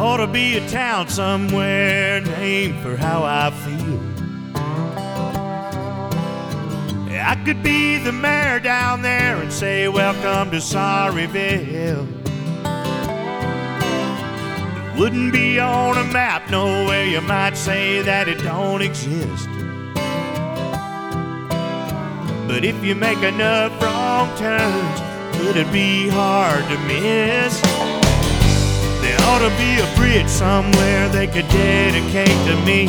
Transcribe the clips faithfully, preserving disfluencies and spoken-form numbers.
ought to be a town somewhere named for how I feel. I could be the mayor down there and say, welcome to Sorryville. It wouldn't be on a map nowhere, you might say that it don't exist. But if you make enough wrong turns, it'd be hard to miss. There ought to be a bridge somewhere they could dedicate to me.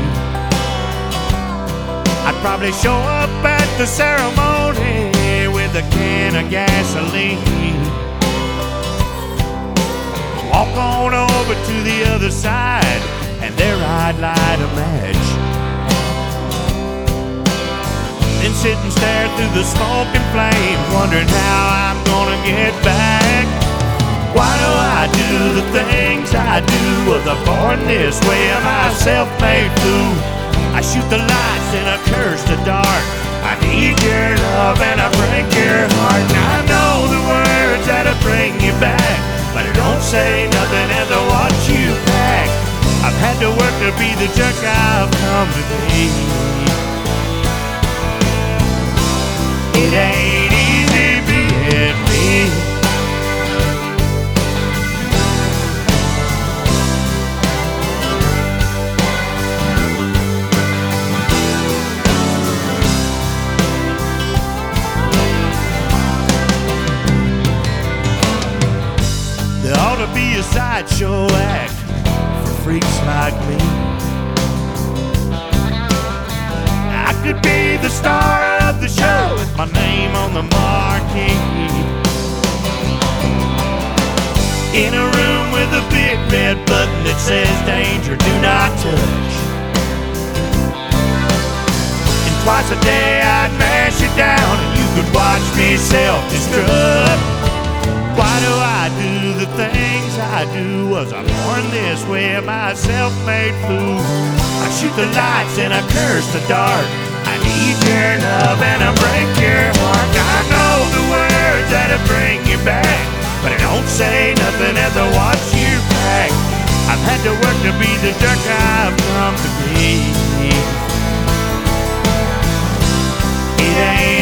I'd probably show up at the ceremony with a can of gasoline. Walk on over to the other side, and there I'd light a match. Then sit and stare through the smoke and flame, wondering how I'm gonna get back. Why do I do the things I do? Was I born this way? Am I a self-made fool? I shoot the lights and I curse the dark. I need your love and I break your heart. Now I know the words that'll bring you back, but I don't say nothing as I watch you pack. I've had to work to be the jerk I've come to be. It ain't easy being me. There ought to be a sideshow act for freaks like me. I could be the star of the show with my name on the marquee. In a room with a big red button that says danger, do not touch. And twice a day I'd mash it down and you could watch me self-destruct. Why do I do the things I do? Was I born this way? Am I a self-made fool? I shoot the lights and I curse the dark. I need your love and I break your heart. I know the words that'll bring you back, but I don't say nothing as I watch you pack. I've had to work to be the jerk I've come to be. It ain't